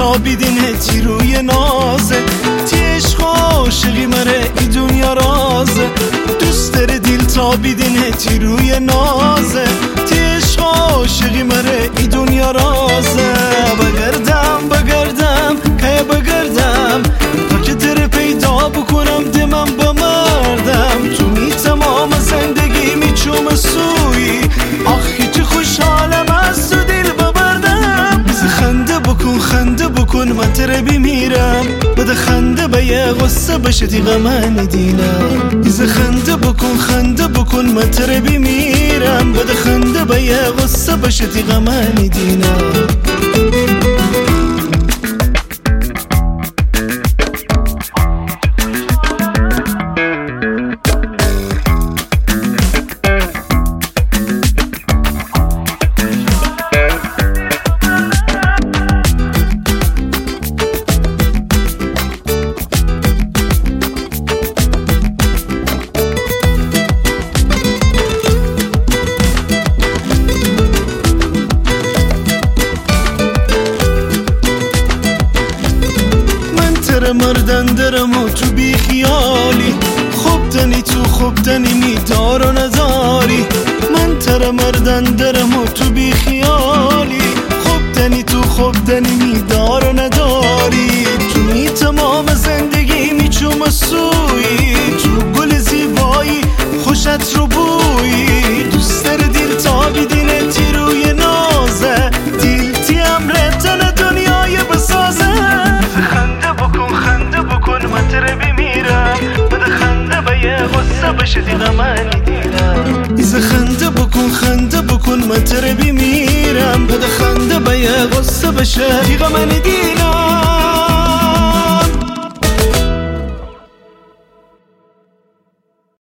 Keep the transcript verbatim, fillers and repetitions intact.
تابیدینه تی روی نازه تی عشق عاشقی مره ای دنیا رازه دوست داره دیل تابیدینه تی روی نازه تی عشق عاشقی مره ای دنیا رازه بگردم بگردم که بگردم تا که تر پیدا بکنم دمم بمردم تو می تمام زندگی می چوم سوی آخی چه خوشحالم از تو دل ببردم بز خنده بکن خنده بکن من تره بمیرم بده خنده به یه غصه بشه تی غمن دینم بز خنده بکن خنده بکن من تره بمیرم بده خنده به یه غصه بشه تی غمن دینم مردن درم و تو بی خیالی خوب دنی تو خوب دنی میدار و نداری من تر مردن درم و تو بی خیالی خوب دنی تو خوب دنی میدار و نداری تو می تمام زندگی میچوم سوی تو گل زیبایی خوشت رو بویی دوست در دیل تابیدینه تی روی نازه دیل تی امرتن دنیای بسازه خنده بکن خنده بکن من تره بمیرم بده خنده به یه غصه بشه تی غمن دینم ایز خنده بکن خنده بکن من تره بمیرم بده خنده به یه غصه بشه تی غمن دینم